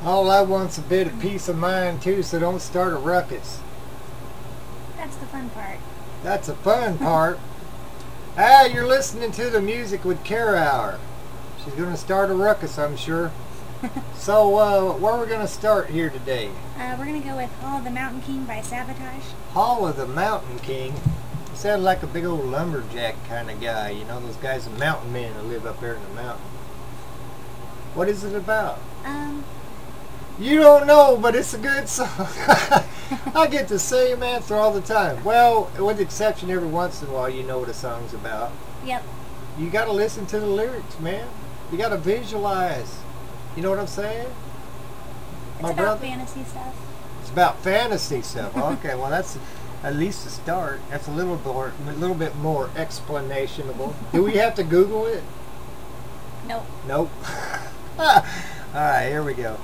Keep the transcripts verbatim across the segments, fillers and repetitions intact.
All I want's a bit of peace of mind too, so don't start a ruckus. That's the fun part. That's the fun part. Ah, you're listening to the music with Kara Hour. She's going to start a ruckus, I'm sure. So, uh, where are we going to start here today? Uh, we're going to go with Hall of the Mountain King by Sabotage. Hall of the Mountain King. You sound like a big old lumberjack kind of guy. You know, those guys are mountain men who live up there in the mountain. What is it about? Um... You don't know, but it's a good song. I get the same answer all the time. Well, with the exception every once in a while you know what a song's about. Yep. You got to listen to the lyrics, man. You got to visualize. You know what I'm saying? It's My about brother? fantasy stuff. It's about fantasy stuff. Okay, well that's at least a start. That's a little more, a little bit more explanationable. Do we have to Google it? Nope. Nope. All right, here we go.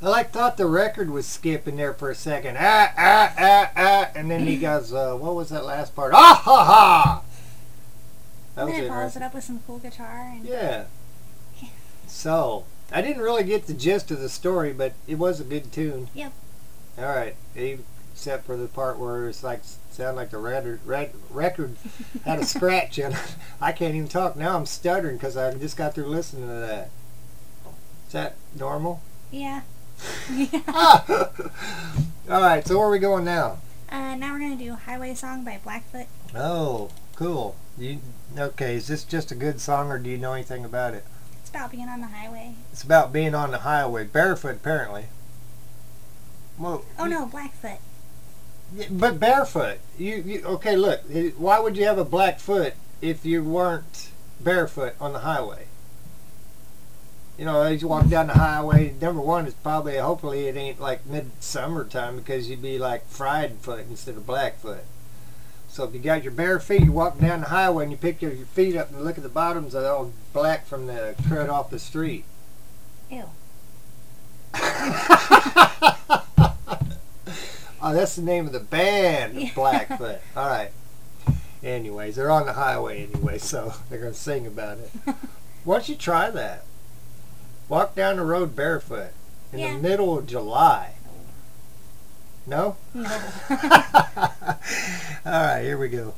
I like thought the record was skipping there for a second. Ah, ah, ah, ah. And then he goes, uh, what was that last part? Ah, ha, ha. That And was then it follows interesting. it up with some cool guitar. And Yeah. So, I didn't really get the gist of the story, but it was a good tune. Yep. All right. Except for the part where it's like, sound like the record, record had a scratch in it. I can't even talk. Now I'm stuttering because I just got through listening to that. Is that normal? Yeah. Yeah. All right, so where are we going now? Uh, now we're going to do Highway Song by Blackfoot. Oh, cool. You okay, is this just a good song or do you know anything about it? It's about being on the highway. It's about being on the highway, barefoot apparently. Well, Oh you- no, Blackfoot. Yeah, but barefoot. You, you okay? Look, it- why would you have a black foot if you weren't barefoot on the highway? You know, as you walk down the highway, number one is probably, hopefully, it ain't like midsummer time because you'd be like fried foot instead of black foot. So if you got your bare feet, you're walking down the highway and you pick your, your feet up and look at the bottoms, they're all black from the crud off the street. Ew. Oh, that's the name of the band, Yeah. Blackfoot. All right. Anyways, they're on the highway anyway, so they're going to sing about it. Why don't you try that? Walk down the road barefoot in Yeah. the middle of July. No? No. All right, here we go.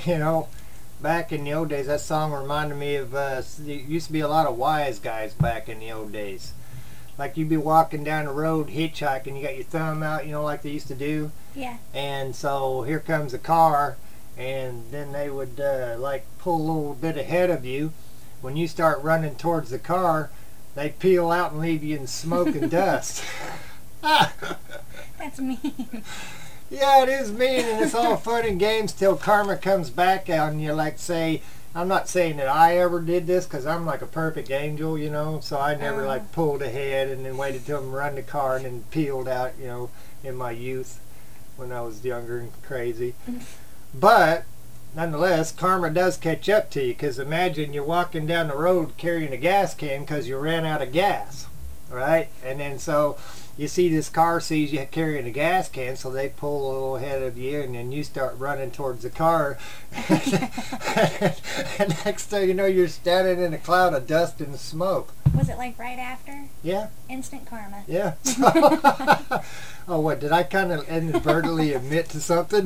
you know, back in the old days, that song reminded me of, uh, there used to be a lot of wise guys back in the old days. Like you'd be walking down the road hitchhiking, you got your thumb out, you know, like they used to do. Yeah. And so here comes a car, and then they would uh, like pull a little bit ahead of you. When you start running towards the car, they peel out and leave you in smoke and dust. That's mean. Yeah, it is mean, and it's all fun and games till karma comes back out and you like say, I'm not saying that I ever did this because I'm like a perfect angel, you know, so I never uh. like pulled ahead and then waited till I'm run the car and then peeled out, you know, in my youth when I was younger and crazy. But nonetheless, karma does catch up to you, because imagine you're walking down the road carrying a gas can because you ran out of gas, right? And then so you see this car sees you carrying a gas can, so they pull a little ahead of you, and then you start running towards the car. And next thing you know, you're standing in a cloud of dust and smoke. Was it like right after? Yeah. Instant karma. Yeah. Oh, what, did I kind of inadvertently admit to something?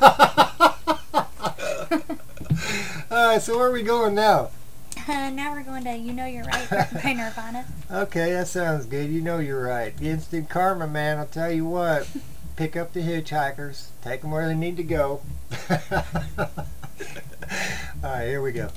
Alright, so where are we going now? Uh, now we're going to You Know You're Right by Nirvana. Okay, that sounds good. You know you're right. Instant karma, man. I'll tell you what. Pick up the hitchhikers. Take them where they need to go. Alright, here we go.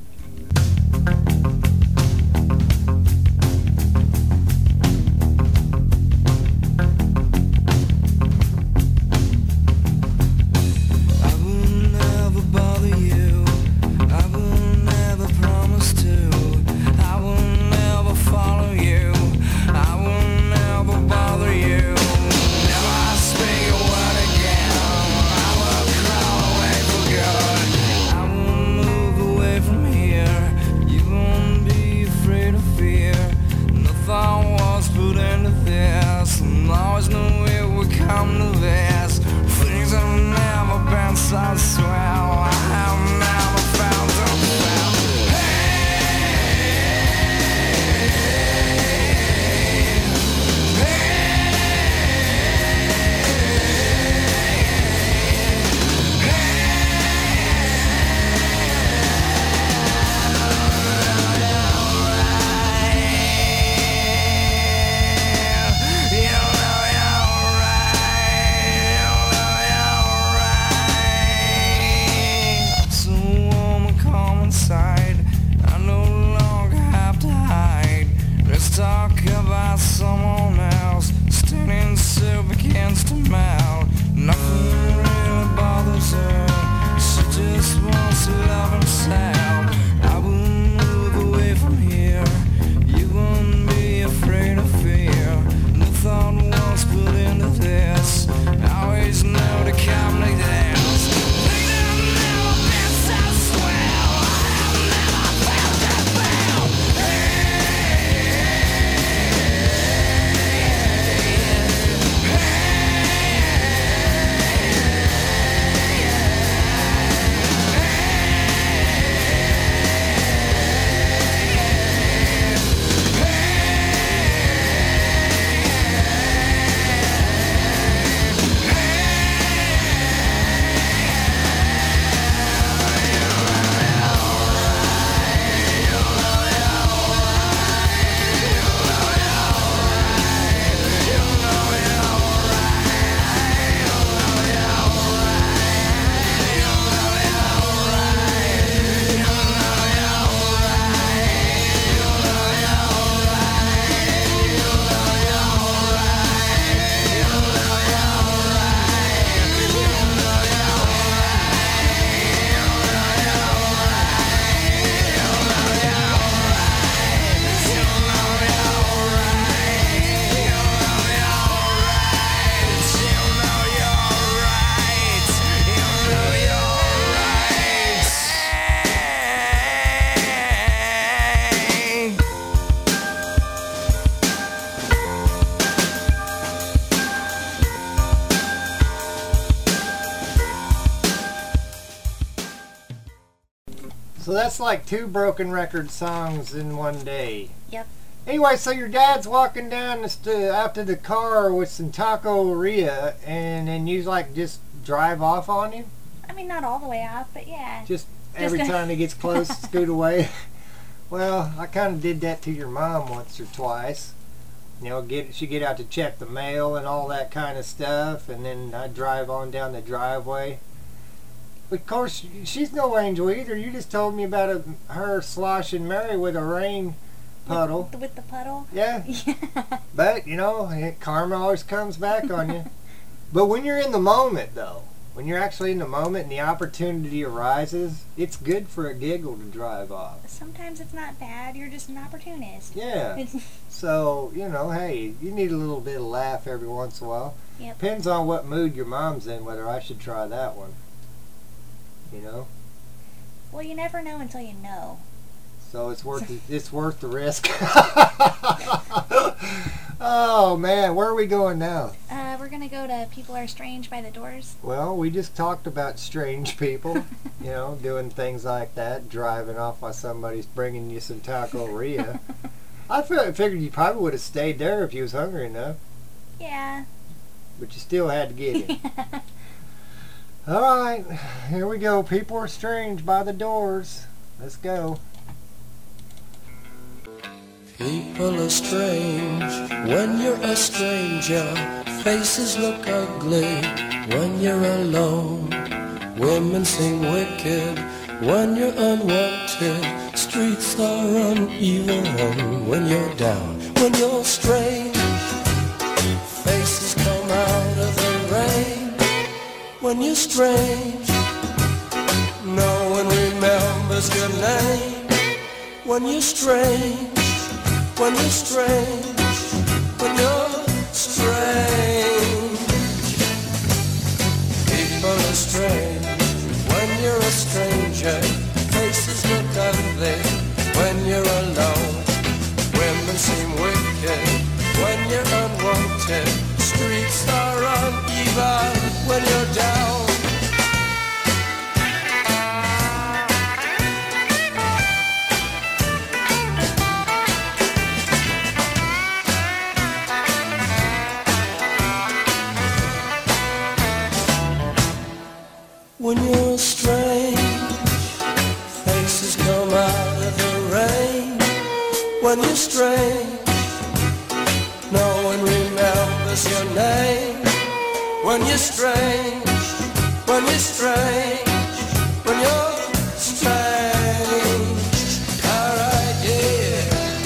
So that's like two Broken Record songs in one day. Yep. Anyway, so your dad's walking down this to, out to the car with some taco Ria, and then you like just drive off on him? I mean, not all the way off, but yeah. Just every Just a- time he gets close, scoot away. Well, I kind of did that to your mom once or twice. You know, get she get out to check the mail and all that kind of stuff, and then I'd drive on down the driveway. But of course, she's no angel either. You just told me about a, her sloshing Mary with a rain puddle. With, with the puddle? Yeah. Yeah. But, you know, karma always comes back on you. But when you're in the moment, though, when you're actually in the moment and the opportunity arises, it's good for a giggle to drive off. Sometimes it's not bad. You're just an opportunist. Yeah. It's- So, you know, hey, you need a little bit of laugh every once in a while. Yep. Depends on what mood your mom's in, whether I should try that one. You know? Well, you never know until you know. So it's worth the, it's worth the risk. Oh man, where are we going now? Uh, we're gonna go to People Are Strange by the Doors. Well, we just talked about strange people, you know, doing things like that, driving off while somebody's bringing you some taqueria. I fi- figured you probably would have stayed there if you was hungry enough, Yeah. but you still had to get it. All right, here we go. People Are Strange by the Doors. Let's go. People are strange when you're a stranger. Faces look ugly when you're alone. Women seem wicked when you're unwanted. Streets are uneven when you're down. When you're strange, faces come out of the rain. When you're strange, no one remembers your name. When you're strange, when you're strange, when you're strange. People are strange when you're a stranger. Faces look ugly when you're alone. Women seem wicked when you're unwanted. Streets are uneven when you're down. When you're strange, faces come out of the rain. When you're strange, no one remembers your name. When you're strange, when you're strange, when you're strange. Alright, yeah.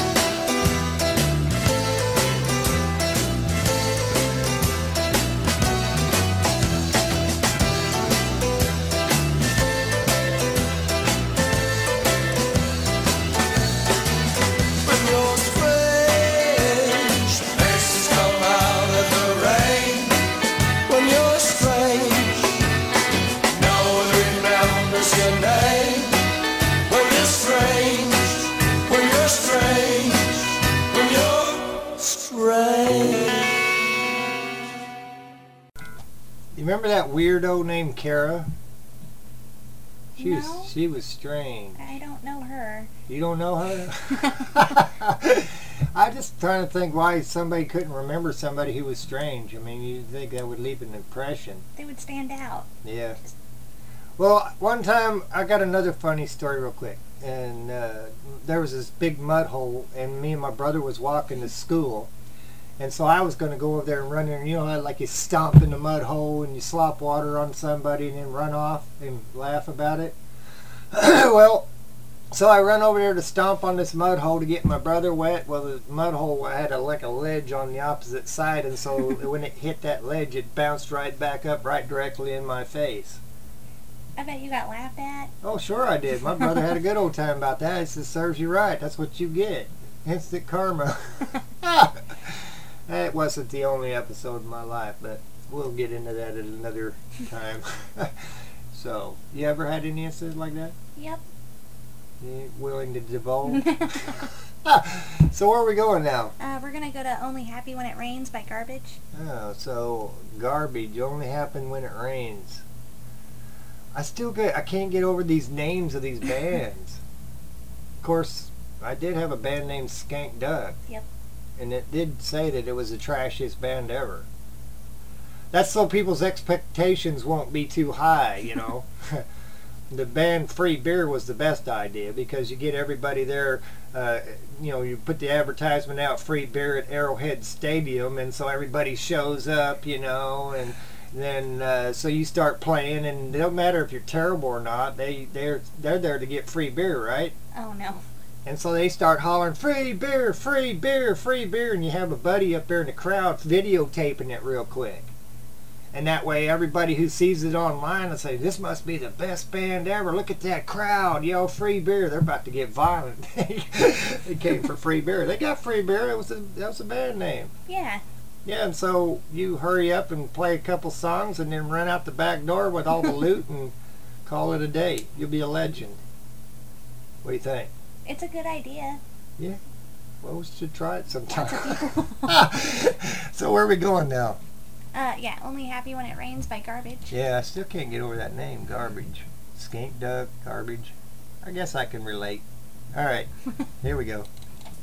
When you're strange, faces come out of the rain. When you're strange, no one remembers your name. When you're strange, when you're strange, when you're strange. You remember that weirdo named Kara? She No. was she was strange. I don't know her. You don't know her? I just trying to think why somebody couldn't remember somebody who was strange. I mean, you'd think that would leave an impression. They would stand out. Yeah. Well, one time I got another funny story real quick. And uh, there was this big mud hole, and me and my brother was walking to school. And so I was going to go over there and run in. You know how like you stomp in the mud hole and you slop water on somebody and then run off and laugh about it? Well, so I run over there to stomp on this mud hole to get my brother wet. Well, the mud hole had a, like a ledge on the opposite side, and so when it hit that ledge, it bounced right back up right directly in my face. I bet you got laughed at. Oh, sure I did. My brother had a good old time about that. He says, serves you right. That's what you get. Instant karma. That wasn't the only episode of my life, but we'll get into that at another time. So, you ever had any incidents like that? Yep. You willing to divulge? So where are we going now? Uh, we're gonna go to Only Happy When It Rains by Garbage. Oh, so garbage only happen when it rains. I still get, I can't get over these names of these bands. Of course, I did have a band named Skank Duck. Yep. And it did say that it was the trashiest band ever. That's so people's expectations won't be too high, you know. The band Free Beer was the best idea because you get everybody there. Uh, you know, you put the advertisement out, free beer at Arrowhead Stadium, and so everybody shows up, you know, and then uh, so you start playing, and it don't matter if you're terrible or not. They they're they're there to get free beer, right? Oh no. And so they start hollering, free beer, free beer, free beer, and you have a buddy up there in the crowd videotaping it real quick. And that way everybody who sees it online will say, this must be the best band ever. Look at that crowd, yo, free beer. They're about to get violent. They came for free beer. They got free beer. That was a, that was a band name. Yeah. Yeah, and so you hurry up and play a couple songs and then run out the back door with all the loot and call it a day. You'll be a legend. What do you think? It's a good idea. Yeah. Well, we should try it sometime. So where are we going now? Uh, yeah, Only Happy When It Rains by Garbage. Yeah, I still can't get over that name, Garbage. Skink Duck, Garbage. I guess I can relate. All right, here we go.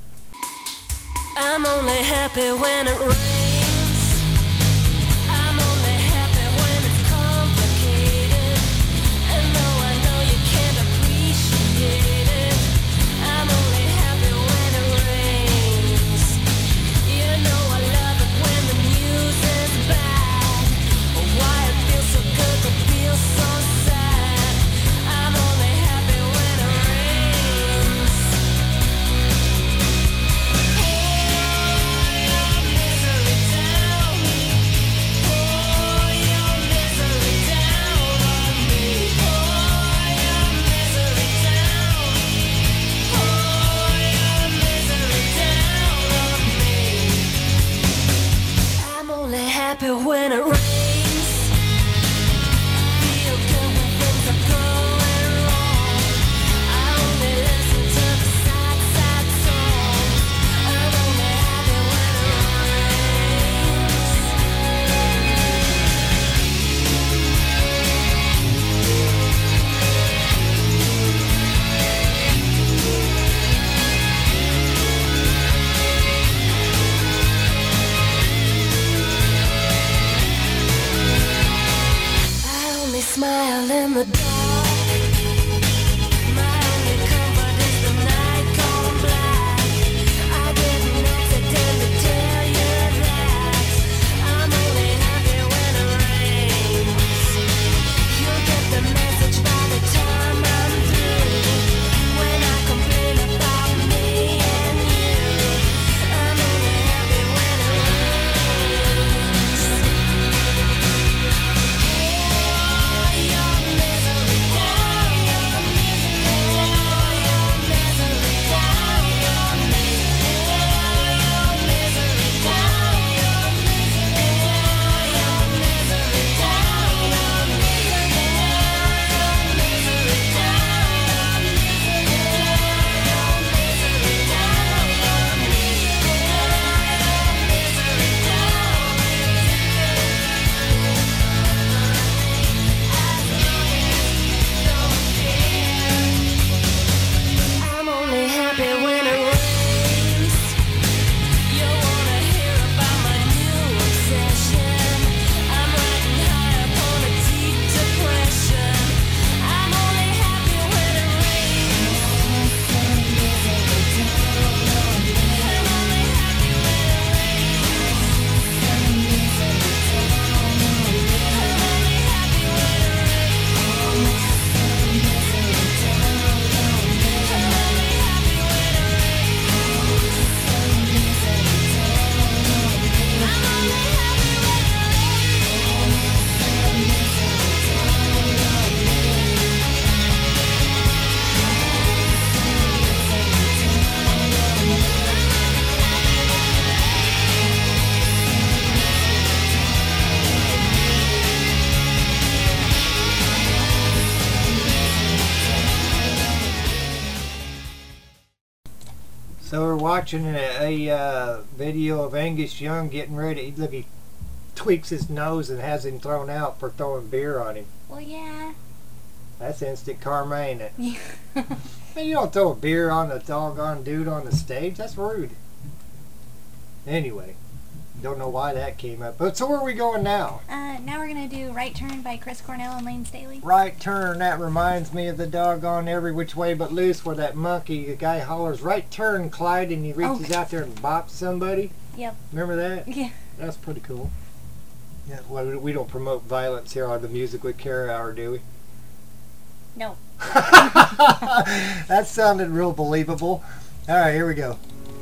I'm only happy when it rains. I'm only happy when it's complicated. And though I know you can't appreciate it, I'm only happy when it rains. You know I love it when the news is bad. But why it feels so good but feels so sad. I'm only happy when it rains. Happy when it rains. Feel good when things are going wrong. I only listen to the sad, sad songs. I'm only happy when it rains. Smile in the dark. My only comfort is the night gone black. I didn't accidentally tell you that I'm only happy when it rains. You'll get the message by the time I'm through. When I complain about me and you, I'm only happy when it rains. I'm only happy when it rains. You wanna hear about my new obsession? I'm riding high up on a deep depression. I'm only happy when it rains. I'm only happy when it rains. I'm only happy when it rains. So we're watching a, a uh, video of Angus Young getting ready. Look, he tweaks his nose and has him thrown out for throwing beer on him. Well, yeah. That's instant karma, ain't it? Yeah. Man, you don't throw a beer on the doggone dude on the stage. That's rude. Anyway, Don't know why that came up. But so where are we going now? Uh, now we're gonna do Right Turn by Chris Cornell and Lane Staley. Right Turn. That reminds me of the doggone Every Which Way But Loose, where that monkey, the guy hollers, "Right turn, Clyde," and he reaches Oh. out there and bops somebody. Yep. Remember that? Yeah. That's pretty cool. Yeah, well, we- we don't promote violence here on the Music with Kara Hour, do we? No. That sounded real believable. All right, here we go.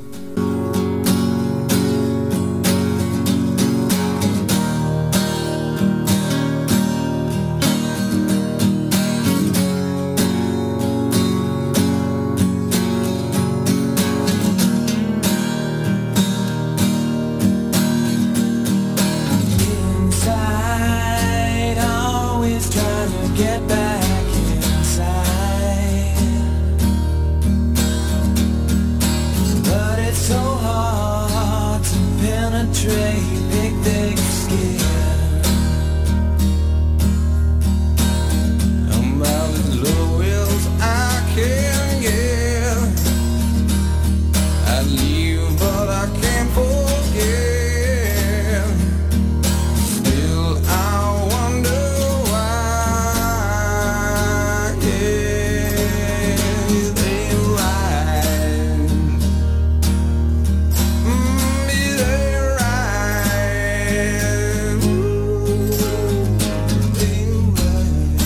Inside, always trying to get back inside. But it's so hard to penetrate big, thick skin. I'm out as low as I can get. I leave, but I can't forget. Still, I wonder why. Yeah, they right. Mm, is they right? Ooh, they right.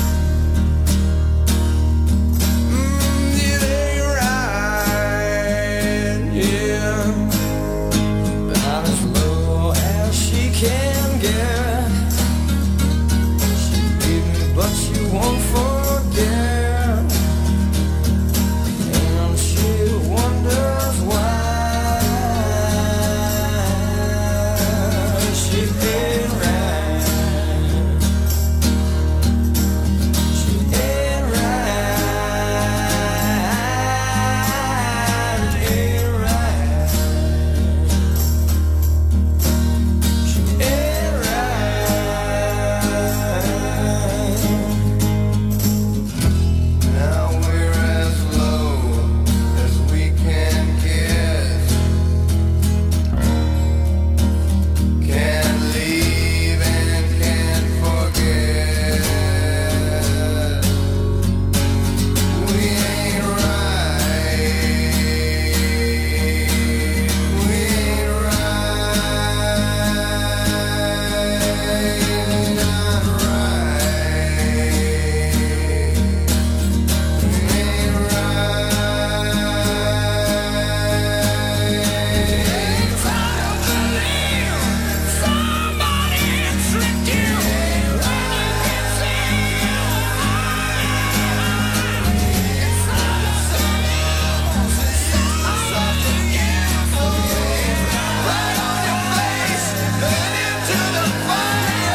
Mm, is they right? Yeah. About as low as she can get. She gave me, but she won't forget. And she wonders why. She ain't right. She ain't right. Ain't right. She ain't right. Now we're as low as we can get. Can't leave and can't forget. We ain't right. We ain't right. Not right. We ain't right. Try to believe somebody tricked you. It's right on your face and into the fire.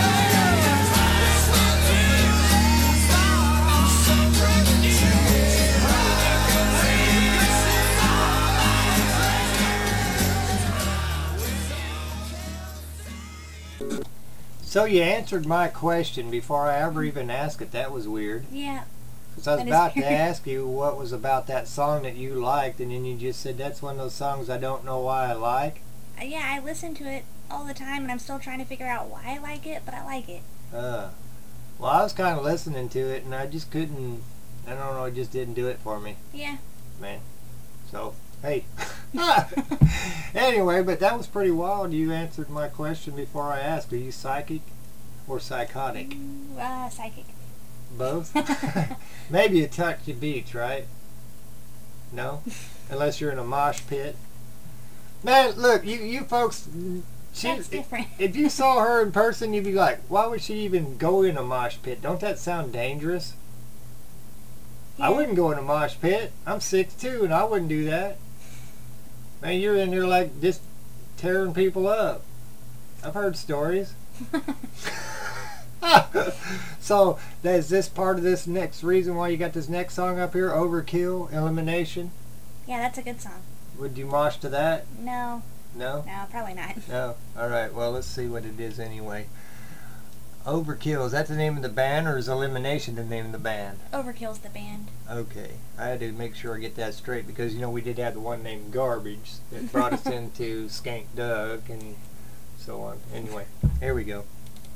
So you answered my question before I ever even asked it. That was weird. Yeah. Because I was That is about to weird. ask you what was about that song that you liked, and then you just said that's one of those songs I don't know why I like. Uh, yeah, I listen to it all the time, and I'm still trying to figure out why I like it, but I like it. Uh, well, I was kind of listening to it, and I just couldn't. I don't know. It just didn't do it for me, Yeah. man. So hey. Anyway, but that was pretty wild. You answered my question before I asked. Are you psychic or psychotic? Mm, Uh, psychic. Both? Maybe a touch of beach, right? No? Unless you're in a mosh pit. Man, look, you, you folks, she, That's different. if you saw her in person, you'd be like, why would she even go in a mosh pit? Don't that sound dangerous? I Yeah. wouldn't go in a mosh pit. I'm six two and I wouldn't do that. Man, you're in there like just tearing people up. I've heard stories. So, is this part of this next reason why you got this next song up here? Overkill, Elimination? Yeah, that's a good song. Would you mosh to that? No, No? no, probably not. No? Alright, well, let's see what it is anyway. Overkill, is that the name of the band, or is Elimination the name of the band? Overkill's the band. Okay, I had to make sure I get that straight because, you know, we did have the one named Garbage that brought us into Skank Doug, and so on. Anyway, here we go.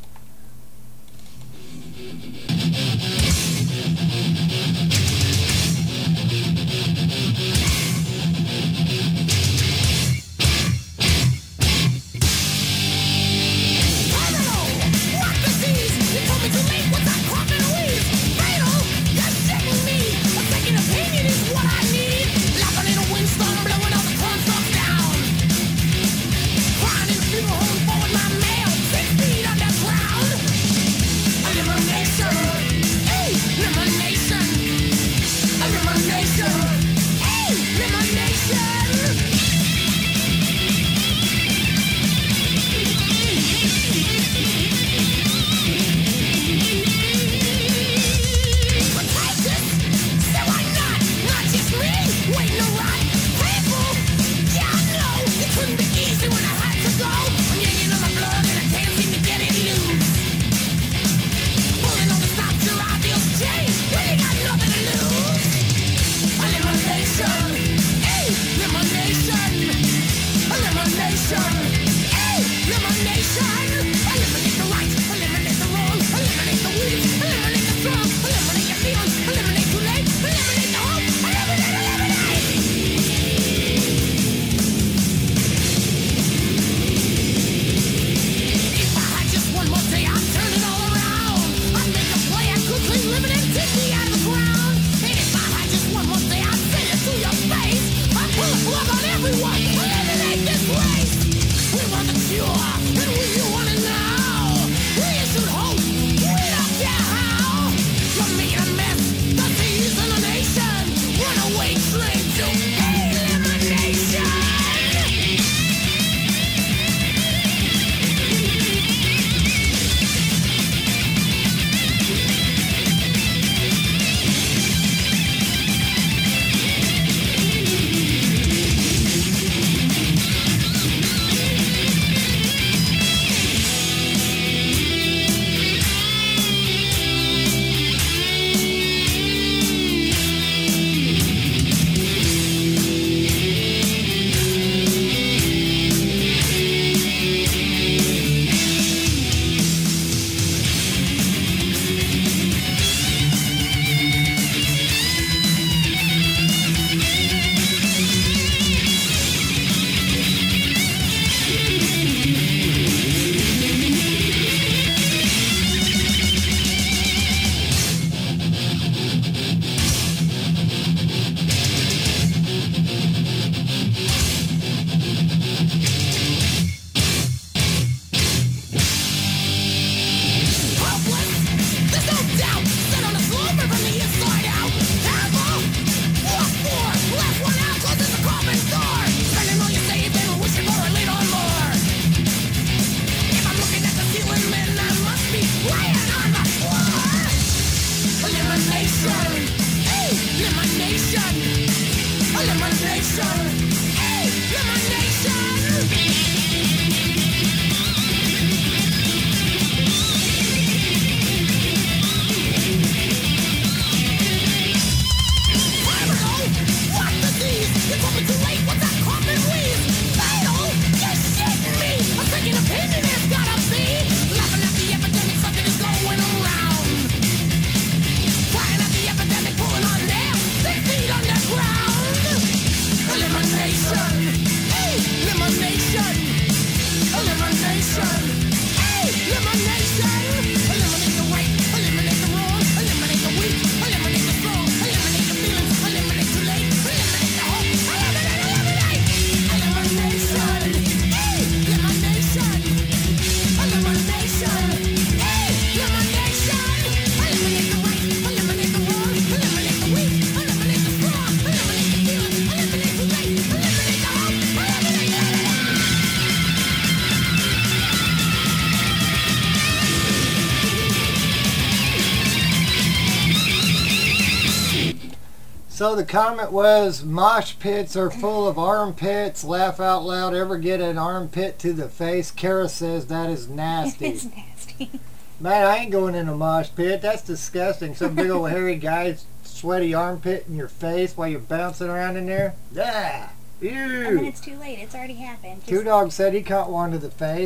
So the comment was, mosh pits are full of armpits. Laugh out loud. Ever get an armpit to the face? Kara says that is nasty. It's nasty. Man, I ain't going in a mosh pit. That's disgusting. Some big old hairy guy's sweaty armpit in your face while you're bouncing around in there. Yeah. Ew. And then it's too late. It's already happened. Just Two Dog said he caught one to the face.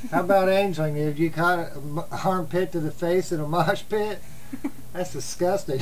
How about Angeling? Did you cut an armpit to the face in a mosh pit? That's disgusting.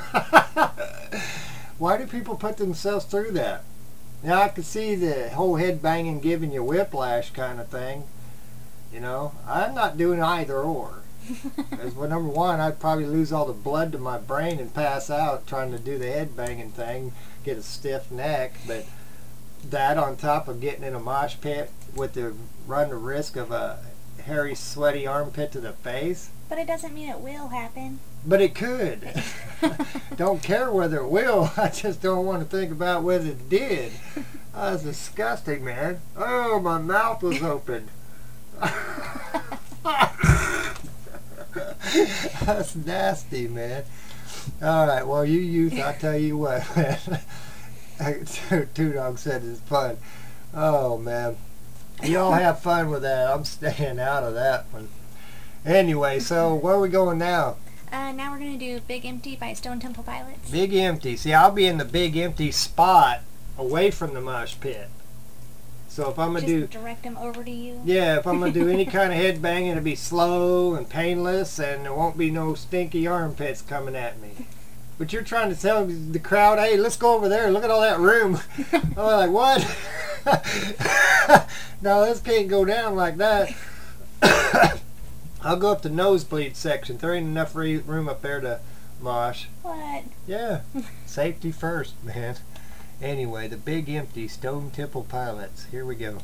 Why do people put themselves through that? Now, I could see the whole head banging giving you whiplash kind of thing. You know, I'm not doing either or. Because, well, number one, I'd probably lose all the blood to my brain and pass out trying to do the head banging thing, get a stiff neck. But that on top of getting in a mosh pit with the run the risk of a hairy, sweaty armpit to the face. But it doesn't mean it will happen. But it could. Don't care whether it will. I just don't want to think about whether it did. Oh, that's disgusting, man. Oh, my mouth was open. That's nasty, man. All right, well, you youth, I tell you what, man. Two Dog said it's fun. Oh, man. Y'all have fun with that. I'm staying out of that one. Anyway, so where are we going now? Uh, now we're going to do Big Empty by Stone Temple Pilots. Big Empty. See, I'll be in the big empty spot away from the mosh pit. So if I'm going to do... Just direct them over to you. Yeah, if I'm going to do any kind of head banging, it'll be slow and painless, and there won't be no stinky armpits coming at me. But you're trying to tell the crowd, hey, let's go over there. Look at all that room. I'm like, what? No, this can't go down like that. I'll go up the nosebleed section. There ain't enough re- room up there to mosh. What? Yeah, safety first, man. Anyway, the Big Empty, Stone Temple Pilots. Here we go.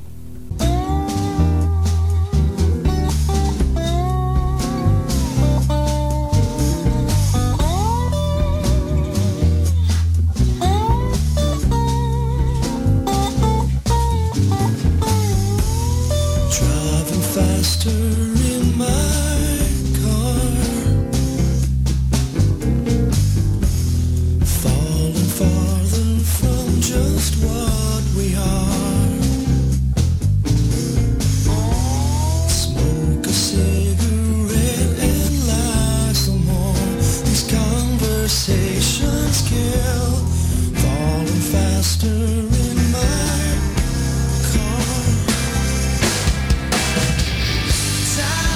Driving faster in my car, falling farther from just what we are. Smoke a cigarette and lie some more. These conversations kill. Falling faster in my car. Time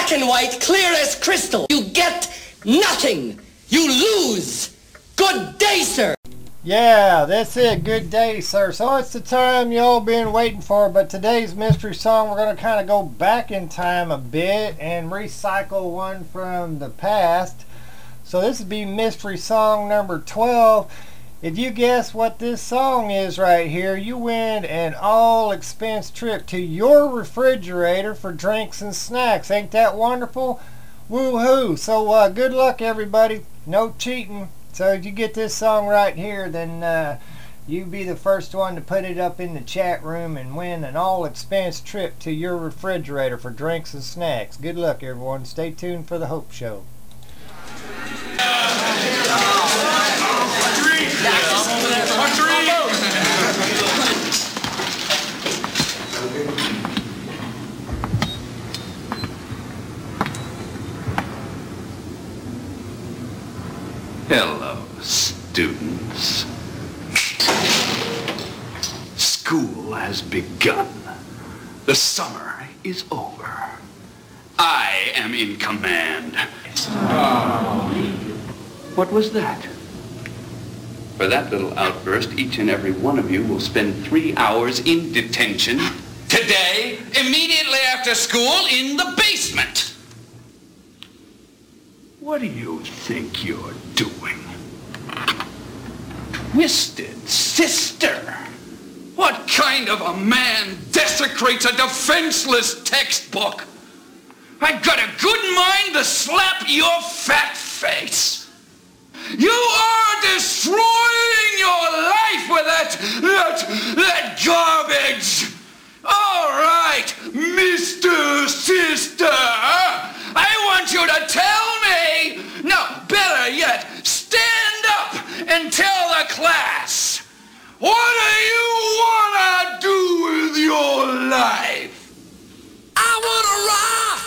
black and white, clear as crystal. You get nothing. You lose. Good day, sir. Yeah, that's it. Good day, sir. So it's the time y'all been waiting for, but today's mystery song, we're going to kind of go back in time a bit and recycle one from the past. So this would be mystery song number twelve. If you guess what this song is right here, you win an all-expense trip to your refrigerator for drinks and snacks. Ain't that wonderful? Woo-hoo. So uh, good luck, everybody. No cheating. So if you get this song right here, then uh, you be the first one to put it up in the chat room and win an all-expense trip to your refrigerator for drinks and snacks. Good luck, everyone. Stay tuned for the Hope Show. Hello, students. School has begun. The summer is over. I am in command. What was that? For that little outburst, each and every one of you will spend three hours in detention today, immediately after school, in the basement. What do you think you're doing? Twisted Sister! What kind of a man desecrates a defenseless textbook? I've got a good mind to slap your fat face. You are destroying your life with that, that, that garbage. All right, Mister Sister, I want you to tell me, no, better yet, stand up and tell the class, what do you want to do with your life? I wanna rock.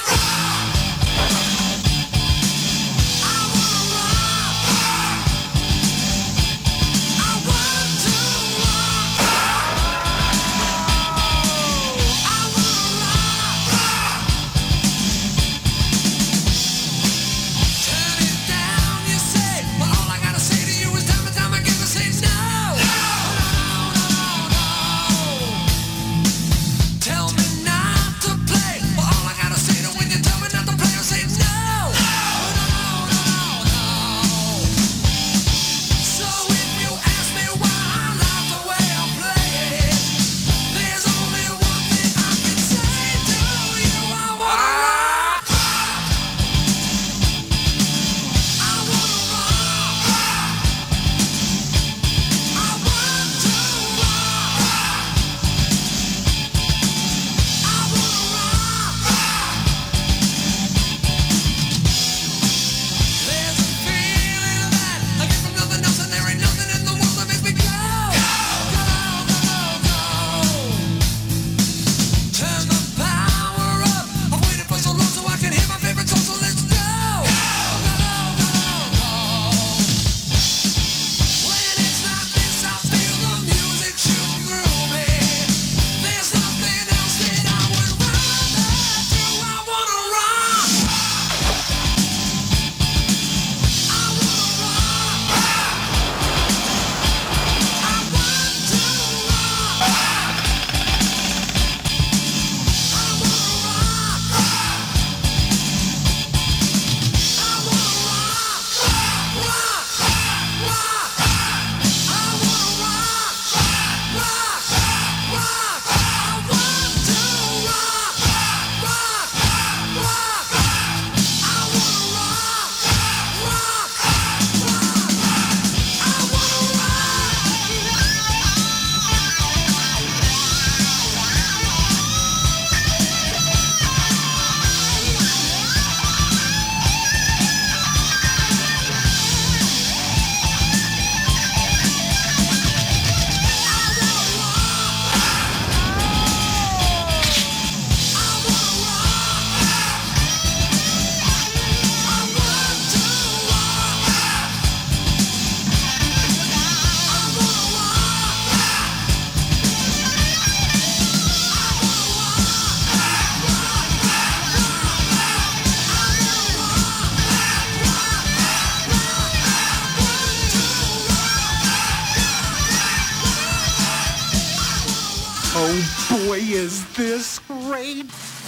Oh boy, is this great!